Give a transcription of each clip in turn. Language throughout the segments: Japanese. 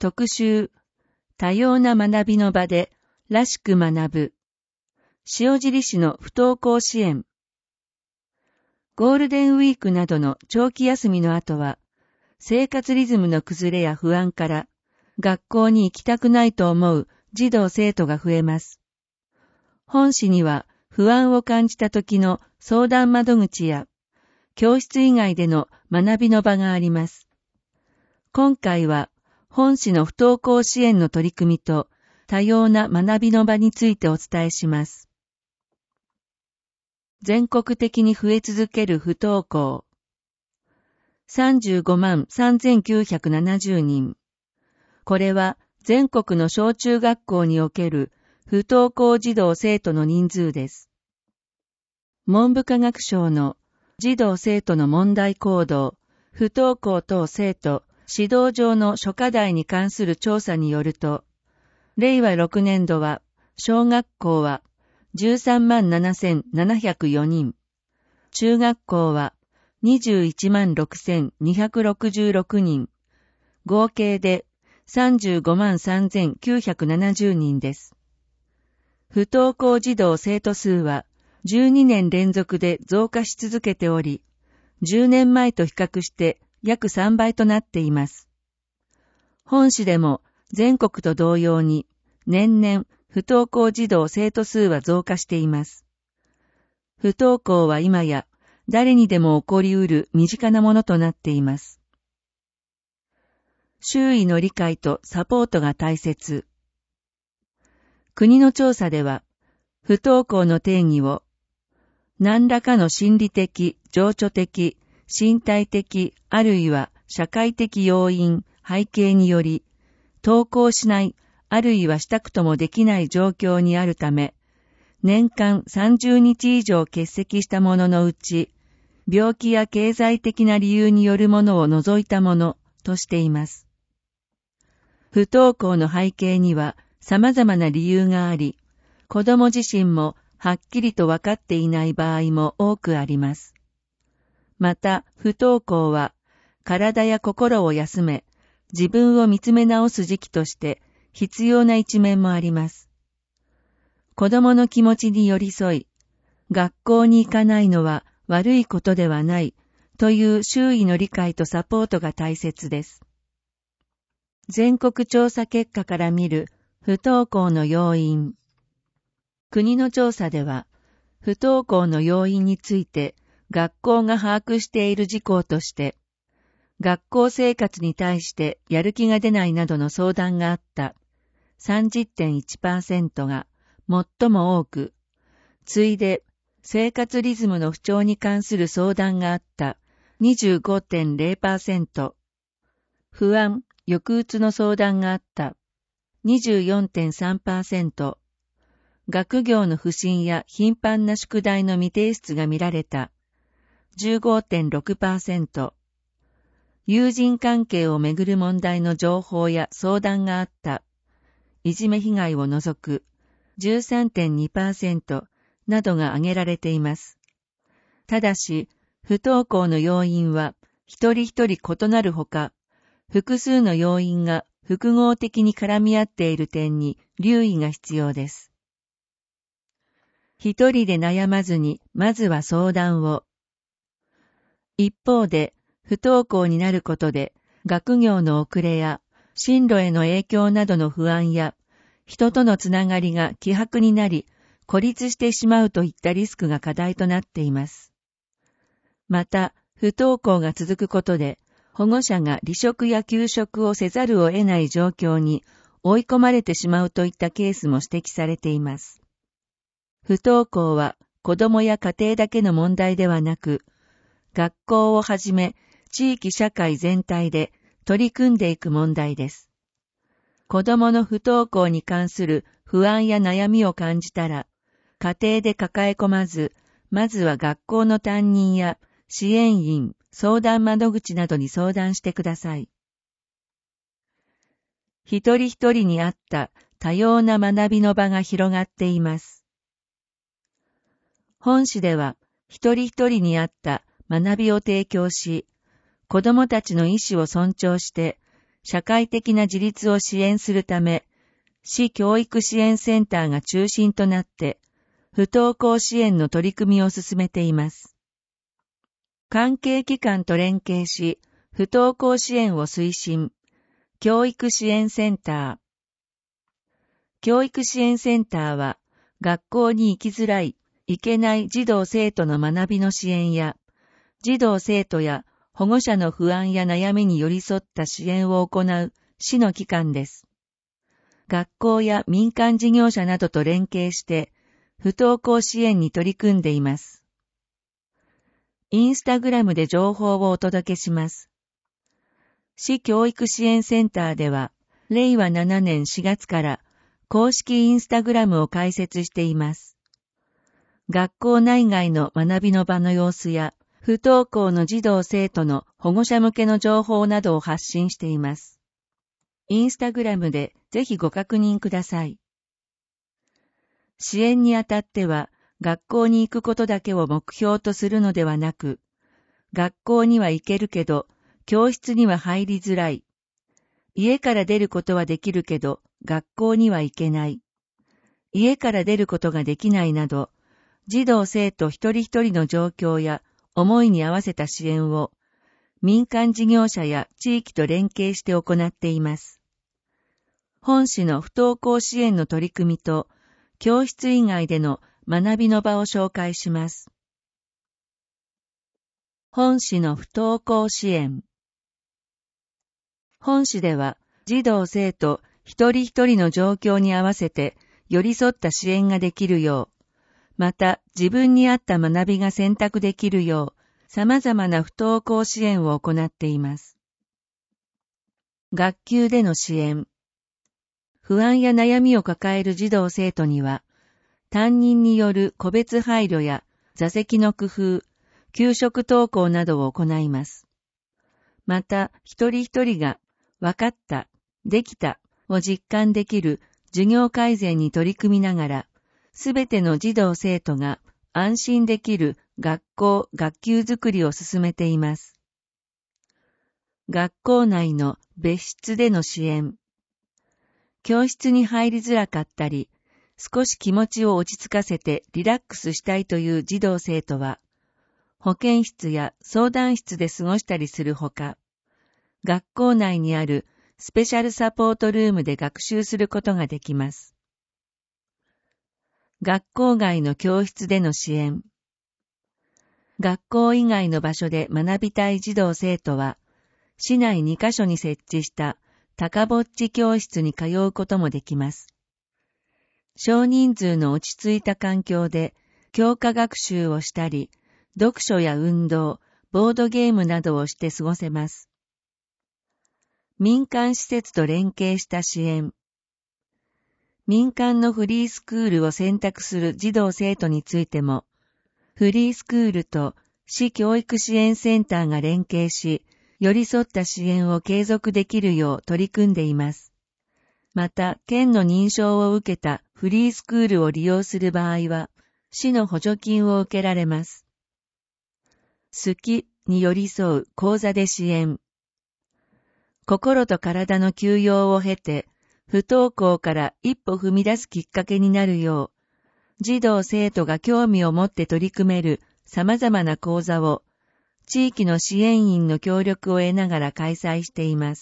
特集、多様な学びの場でらしく学ぶ。塩尻市の不登校支援。ゴールデンウィークなどの長期休みの後は、生活リズムの崩れや不安から、学校に行きたくないと思う児童生徒が増えます。本市には不安を感じた時の相談窓口や、教室以外での学びの場があります。今回は、本市の不登校支援の取り組みと多様な学びの場についてお伝えします。全国的に増え続ける不登校。35万3970人。これは全国の小中学校における不登校児童生徒の人数です。文部科学省の児童生徒の問題行動、不登校等生徒指導上の諸課題に関する調査によると、令和6年度は小学校は13万7704人、中学校は21万6266人、合計で35万3970人です。不登校児童生徒数は12年連続で増加し続けており、10年前と比較して約3倍となっています。本市でも全国と同様に年々不登校児童生徒数は増加しています。不登校は今や誰にでも起こりうる身近なものとなっています。周囲の理解とサポートが大切。国の調査では、不登校の定義を、何らかの心理的、情緒的、身体的、あるいは社会的要因、背景により、登校しない、あるいはしたくともできない状況にあるため、年間30日以上欠席したもののうち、病気や経済的な理由によるものを除いたものとしています。不登校の背景には様々な理由があり、子供自身もはっきりと分かっていない場合も多くあります。また、不登校は体や心を休め、自分を見つめ直す時期として必要な一面もあります。子供の気持ちに寄り添い、学校に行かないのは悪いことではないという周囲の理解とサポートが大切です。全国調査結果から見る不登校の要因。国の調査では、不登校の要因について学校が把握している事項として、学校生活に対してやる気が出ないなどの相談があった 30.1% が最も多く、次いで生活リズムの不調に関する相談があった 25.0%、不安、抑うつの相談があった 24.3%、学業の不振や頻繁な宿題の未提出が見られた 15.6%、友人関係をめぐる問題の情報や相談があったいじめ被害を除く 13.2% などが挙げられています。ただし、不登校の要因は一人一人異なるほか、複数の要因が複合的に絡み合っている点に留意が必要です。一人で悩まずに、まずは相談を。一方で、不登校になることで、学業の遅れや、進路への影響などの不安や、人とのつながりが希薄になり、孤立してしまうといったリスクが課題となっています。また、不登校が続くことで、保護者が離職や休職をせざるを得ない状況に追い込まれてしまうといったケースも指摘されています。不登校は子どもや家庭だけの問題ではなく、学校をはじめ地域社会全体で取り組んでいく問題です。子どもの不登校に関する不安や悩みを感じたら、家庭で抱え込まず、まずは学校の担任や支援員、相談窓口などに相談してください。一人一人に合った多様な学びの場が広がっています。本市では一人一人に合った学びを提供し、子どもたちの意思を尊重して、 社会的な自立を支援するため、市教育支援センターが中心となって、不登校支援の取り組みを進めています。関係機関と連携し、不登校支援を推進、教育支援センター。教育支援センターは、学校に行きづらい、行けない児童生徒の学びの支援や、児童生徒や保護者の不安や悩みに寄り添った支援を行う市の機関です。学校や民間事業者などと連携して、不登校支援に取り組んでいます。インスタグラムで情報をお届けします。市教育支援センターでは、令和7年4月から公式インスタグラムを開設しています。学校内外の学びの場の様子や、不登校の児童生徒の保護者向けの情報などを発信しています。インスタグラムでぜひご確認ください。支援にあたっては、学校に行くことだけを目標とするのではなく、学校には行けるけど、教室には入りづらい。家から出ることはできるけど、学校には行けない。家から出ることができないなど、児童生徒一人一人の状況や思いに合わせた支援を、民間事業者や地域と連携して行っています。本市の不登校支援の取り組みと、教室以外での学びの場を紹介します。本市の不登校支援。本市では、児童生徒一人一人の状況に合わせて寄り添った支援ができるよう、また自分に合った学びが選択できるよう、様々な不登校支援を行っています。学級での支援。不安や悩みを抱える児童生徒には、担任による個別配慮や座席の工夫、給食登校などを行います。また、一人一人が分かった、できたを実感できる授業改善に取り組みながら、すべての児童生徒が安心できる学校・学級づくりを進めています。学校内の別室での支援。教室に入りづらかったり、少し気持ちを落ち着かせてリラックスしたいという児童生徒は、保健室や相談室で過ごしたりするほか、学校内にあるスペシャルサポートルームで学習することができます。学校外の教室での支援。学校以外の場所で学びたい児童生徒は、市内2カ所に設置した高ぼっち教室に通うこともできます。少人数の落ち着いた環境で教科学習をしたり、読書や運動、ボードゲームなどをして過ごせます。民間施設と連携した支援。民間のフリースクールを選択する児童生徒についても、フリースクールと市教育支援センターが連携し、寄り添った支援を継続できるよう取り組んでいます。また、県の認証を受けたフリースクールを利用する場合は、市の補助金を受けられます。好きに寄り添う講座で支援。心と体の休養を経て、不登校から一歩踏み出すきっかけになるよう、児童生徒が興味を持って取り組める様々な講座を、地域の支援員の協力を得ながら開催しています。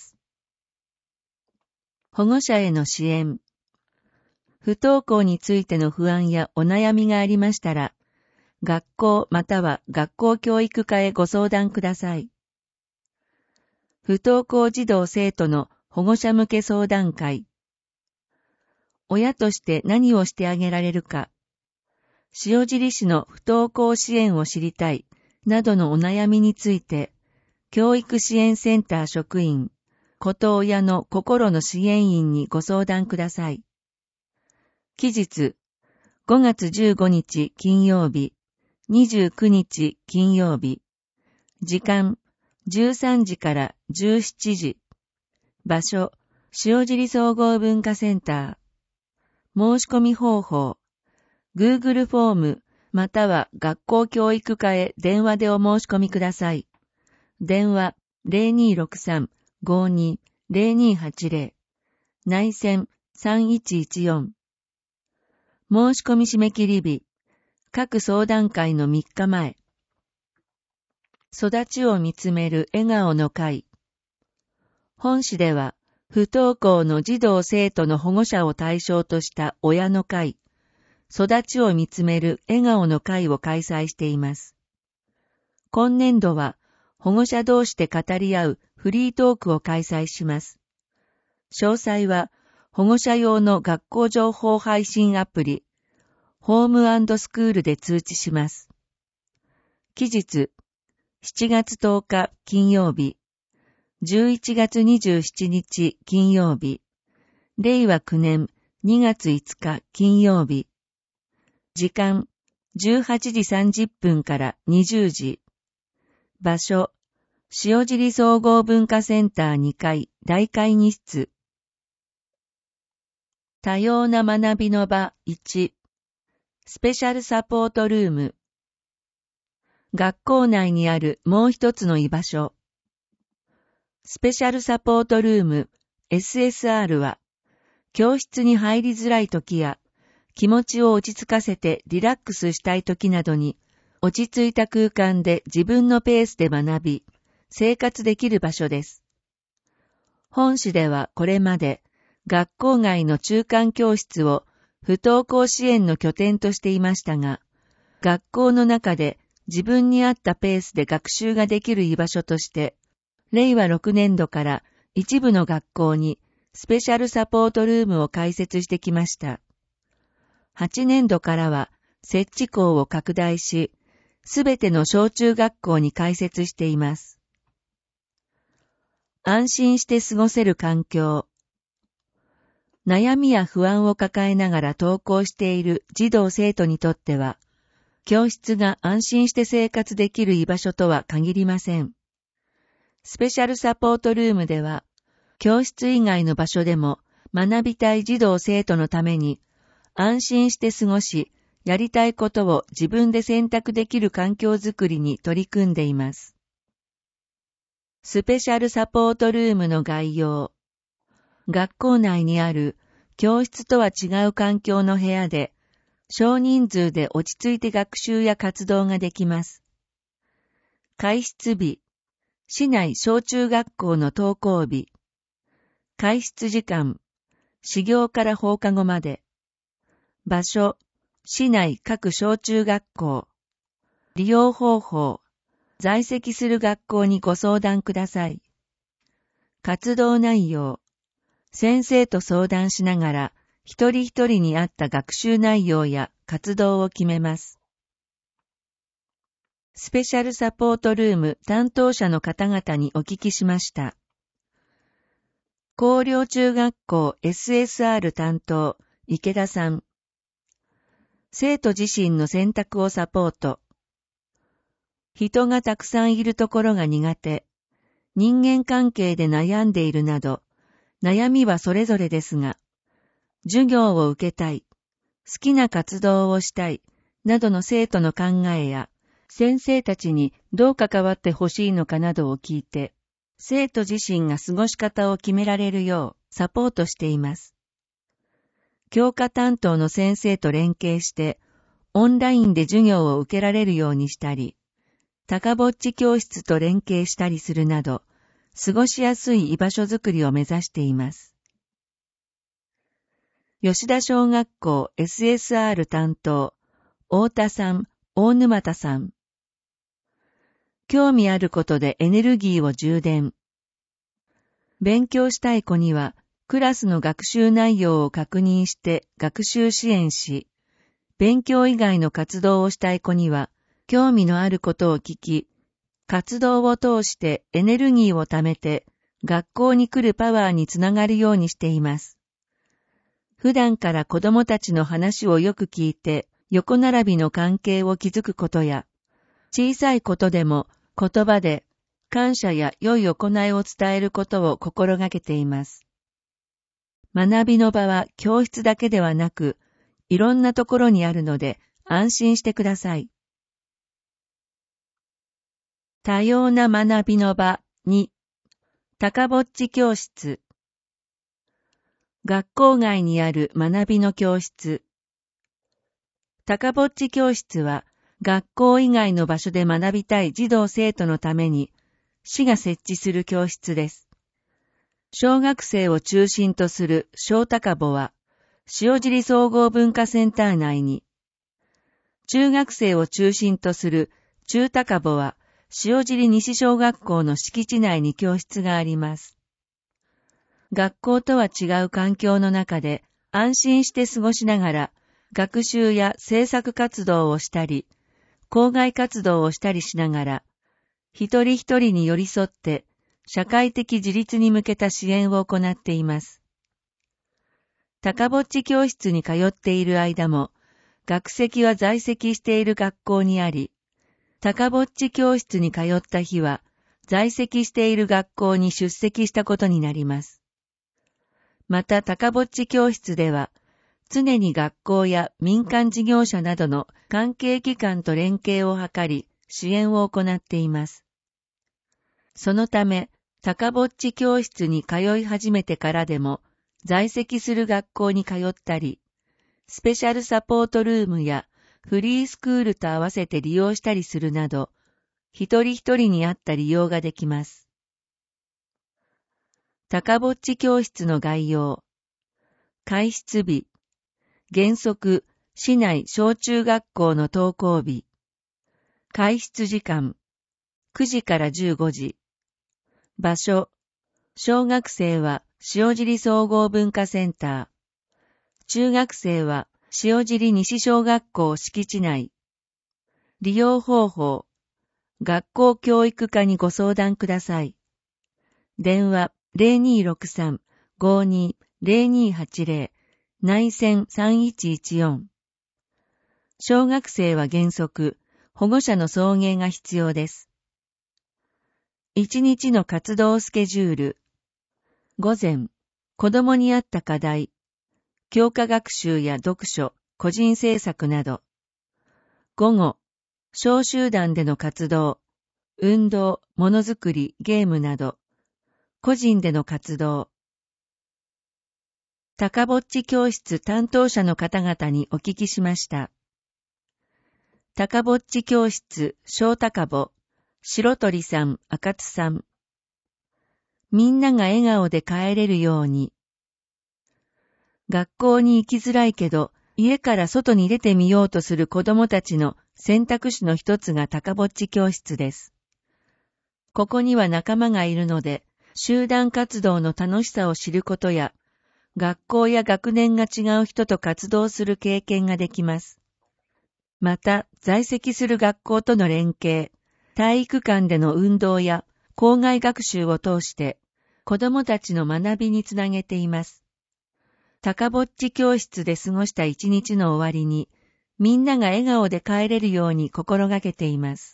保護者への支援。不登校についての不安やお悩みがありましたら、学校または学校教育課へご相談ください。不登校児童生徒の保護者向け相談会。親として何をしてあげられるか。塩尻市の不登校支援を知りたい。などのお悩みについて、教育支援センター職員、こと親の心の支援員にご相談ください。期日、5月15日金曜日、29日金曜日。時間、13時から17時。場所、塩尻総合文化センター。申し込み方法、Google フォーム、または学校教育課へ電話でお申し込みください。電話 0263-52-02 0280内線3114申し込み締め切り日各相談会の3日前育ちを見つめる笑顔の会本市では不登校の児童生徒の保護者を対象とした親の会育ちを見つめる笑顔の会を開催しています。今年度は保護者同士で語り合うフリートークを開催します。詳細は保護者用の学校情報配信アプリホーム&スクールで通知します。期日7月10日金曜日11月27日金曜日令和9年2月5日金曜日時間18時30分から20時場所塩尻総合文化センター2階大会議室多様な学びの場1スペシャルサポートルーム学校内にあるもう一つの居場所スペシャルサポートルーム SSR は教室に入りづらい時や気持ちを落ち着かせてリラックスしたい時などに落ち着いた空間で自分のペースで学び生活できる場所です。本市ではこれまで学校外の中間教室を不登校支援の拠点としていましたが、学校の中で自分に合ったペースで学習ができる居場所として、令和6年度から一部の学校にスペシャルサポートルームを開設してきました。8年度からは設置校を拡大し、すべての小中学校に開設しています。安心して過ごせる環境。悩みや不安を抱えながら登校している児童生徒にとっては、教室が安心して生活できる居場所とは限りません。スペシャルサポートルームでは、教室以外の場所でも学びたい児童生徒のために安心して過ごし、やりたいことを自分で選択できる環境づくりに取り組んでいます。スペシャルサポートルームの概要。学校内にある教室とは違う環境の部屋で、少人数で落ち着いて学習や活動ができます。開室日、市内小中学校の登校日。開室時間、始業から放課後まで。場所、市内各小中学校。利用方法、在籍する学校にご相談ください。活動内容、先生と相談しながら、一人一人に合った学習内容や活動を決めます。スペシャルサポートルーム担当者の方々にお聞きしました。広陵中学校 SSR 担当、池田さん。生徒自身の選択をサポート。人がたくさんいるところが苦手。人間関係で悩んでいるなど、悩みはそれぞれですが、授業を受けたい、好きな活動をしたい、などの生徒の考えや、先生たちにどう関わってほしいのかなどを聞いて、生徒自身が過ごし方を決められるようサポートしています。教科担当の先生と連携して、オンラインで授業を受けられるようにしたり、高ぼっち教室と連携したりするなど、過ごしやすい居場所づくりを目指しています。吉田小学校 SSR 担当、太田さん、大沼田さん。興味あることでエネルギーを充電。勉強したい子には、クラスの学習内容を確認して学習支援し、勉強以外の活動をしたい子には、興味のあることを聞き、活動を通してエネルギーを貯めて、学校に来るパワーにつながるようにしています。普段から子供たちの話をよく聞いて、横並びの関係を築くことや、小さいことでも言葉で感謝や良い行いを伝えることを心がけています。学びの場は教室だけではなく、いろんなところにあるので安心してください。多様な学びの場2、高ぼっち教室。 学校外にある学びの教室。高ぼっち教室は、学校以外の場所で学びたい児童生徒のために、市が設置する教室です。小学生を中心とする小高ぼは、塩尻総合文化センター内に、中学生を中心とする中高ぼは、塩尻西小学校の敷地内に教室があります。学校とは違う環境の中で安心して過ごしながら学習や制作活動をしたり、校外活動をしたりしながら、一人一人に寄り添って社会的自立に向けた支援を行っています。高ぼっち教室に通っている間も、学籍は在籍している学校にあり、高ぼっち教室に通った日は、在籍している学校に出席したことになります。また高ぼっち教室では、常に学校や民間事業者などの関係機関と連携を図り、支援を行っています。そのため、高ぼっち教室に通い始めてからでも、在籍する学校に通ったり、スペシャルサポートルームやフリースクールと合わせて利用したりするなど、一人一人に合った利用ができます。高ぼっち教室の概要。開室日。原則、市内小中学校の登校日。開室時間。9時から15時。場所。小学生は塩尻総合文化センター。中学生は塩尻西小学校敷地内。利用方法。学校教育課にご相談ください。電話0263-52-0280内線3114。小学生は原則、保護者の送迎が必要です。1日の活動スケジュール。午前、子供に合った課題、教科学習や読書、個人制作など。午後、小集団での活動、運動、ものづくり、ゲームなど。個人での活動。高ぼっち教室担当者の方々にお聞きしました。高ぼっち教室小高ぼ、白鳥さん、赤津さん。みんなが笑顔で帰れるように。学校に行きづらいけど、家から外に出てみようとする子供たちの選択肢の一つが高ぼっち教室です。ここには仲間がいるので、集団活動の楽しさを知ることや、学校や学年が違う人と活動する経験ができます。また、在籍する学校との連携、体育館での運動や校外学習を通して、子どもたちの学びにつなげています。高ぼっち教室で過ごした一日の終わりに、みんなが笑顔で帰れるように心がけています。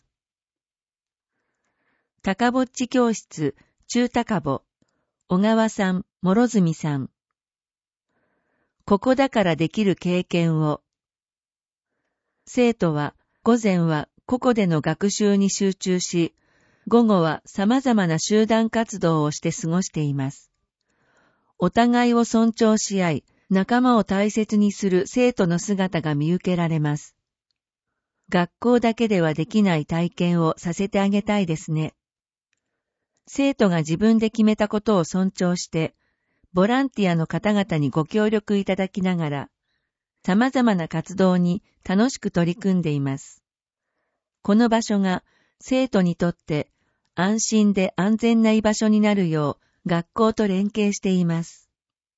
高ぼっち教室中高ぼ、小川さん、諸角さん。ここだからできる経験を。生徒は午前は個々での学習に集中し、午後は様々な集団活動をして過ごしています。お互いを尊重し合い、仲間を大切にする生徒の姿が見受けられます。学校だけではできない体験をさせてあげたいですね。生徒が自分で決めたことを尊重して、ボランティアの方々にご協力いただきながら、様々な活動に楽しく取り組んでいます。この場所が生徒にとって安心で安全な居場所になるよう学校と連携しています。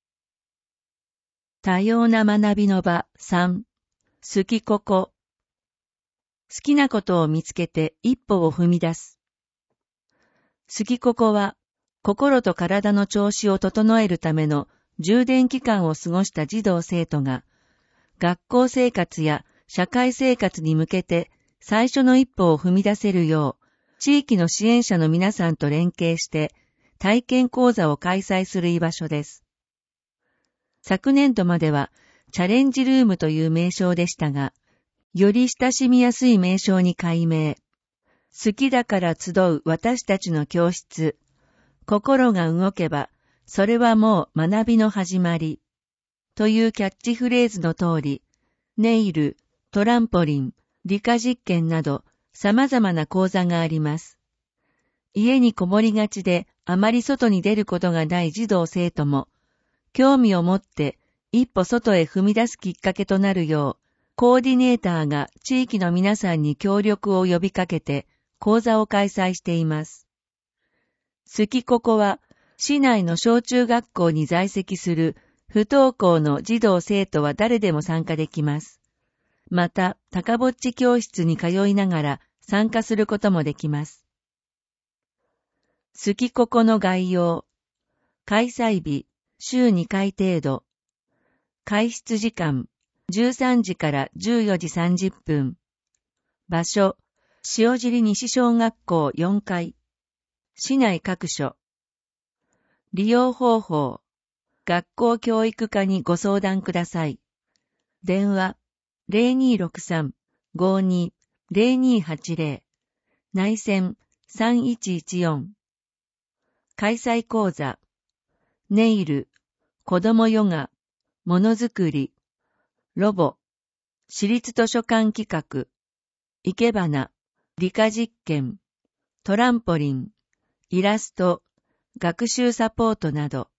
多様な学びの場3、好きここ。好きなことを見つけて一歩を踏み出す。好きここは、心と体の調子を整えるための充電期間を過ごした児童生徒が、学校生活や社会生活に向けて最初の一歩を踏み出せるよう、地域の支援者の皆さんと連携して体験講座を開催する居場所です。昨年度まではチャレンジルームという名称でしたが、より親しみやすい名称に改名。好きだから集う私たちの教室。心が動けばそれはもう学びの始まり。というキャッチフレーズの通り、ネイル、トランポリン、理科実験など様々な講座があります。家にこもりがちであまり外に出ることがない児童生徒も、興味を持って一歩外へ踏み出すきっかけとなるよう、コーディネーターが地域の皆さんに協力を呼びかけて講座を開催しています。すきここは市内の小中学校に在籍する不登校の児童生徒は誰でも参加できます。また、高ぼっち教室に通いながら参加することもできます。すきここの概要。開催日、週2回程度。開室時間、13時から14時30分。場所、塩尻西小学校4階。市内各所。利用方法、学校教育課にご相談ください。電話、0263-52-0280。内線3114。開催講座、ネイル、子どもヨガ、ものづくり、ロボ、私立図書館企画、生け花、理科実験、トランポリン、イラスト、学習サポートなど。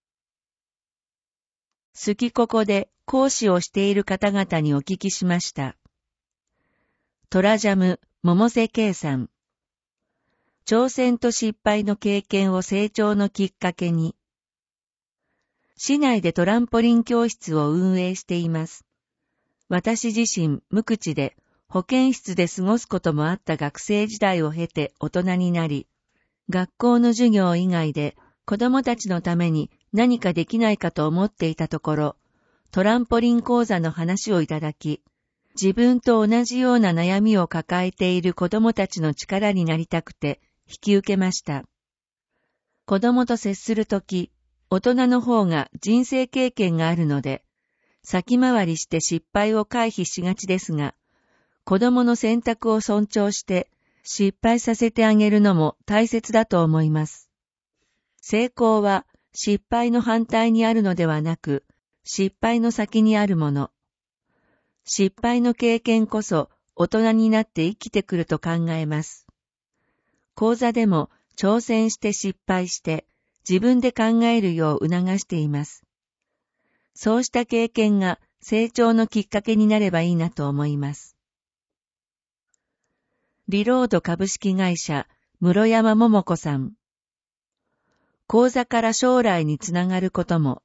すきここで講師をしている方々にお聞きしました。トラジャム、百瀬圭さん。挑戦と失敗の経験を成長のきっかけに。市内でトランポリン教室を運営しています。私自身無口で保健室で過ごすこともあった学生時代を経て大人になり、学校の授業以外で子供たちのために何かできないかと思っていたところ、トランポリン講座の話をいただき、自分と同じような悩みを抱えている子供たちの力になりたくて引き受けました。子供と接するとき、大人の方が人生経験があるので、先回りして失敗を回避しがちですが、子供の選択を尊重して失敗させてあげるのも大切だと思います。成功は失敗の反対にあるのではなく、失敗の先にあるもの。失敗の経験こそ大人になって生きてくると考えます。講座でも挑戦して失敗して自分で考えるよう促しています。そうした経験が成長のきっかけになればいいなと思います。リロード株式会社室山桃子さん。講座から将来につながることも。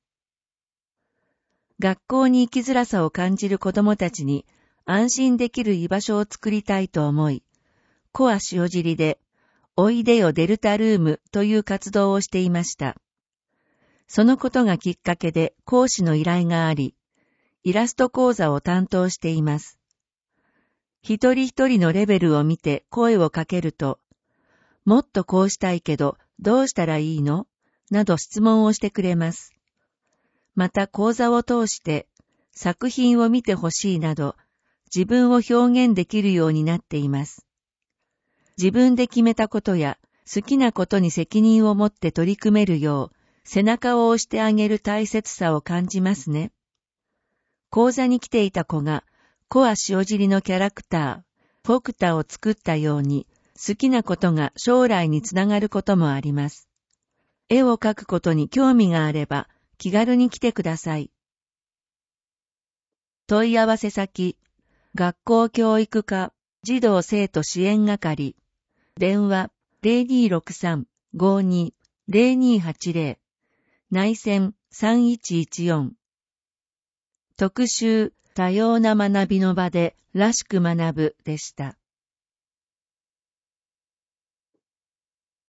学校に行きづらさを感じる子どもたちに安心できる居場所を作りたいと思い、コア塩尻でおいでよデルタルームという活動をしていました。そのことがきっかけで講師の依頼があり、イラスト講座を担当しています。一人一人のレベルを見て声をかけると、もっとこうしたいけどどうしたらいいの？など質問をしてくれます。また講座を通して作品を見てほしいなど自分を表現できるようになっています。自分で決めたことや好きなことに責任を持って取り組めるよう背中を押してあげる大切さを感じますね。講座に来ていた子がコア塩尻のキャラクター、フォクタを作ったように好きなことが将来につながることもあります。絵を描くことに興味があれば気軽に来てください。問い合わせ先、学校教育課児童生徒支援係、電話0263-52-0280、内線3114。特集多様な学びの場でらしく学ぶでした。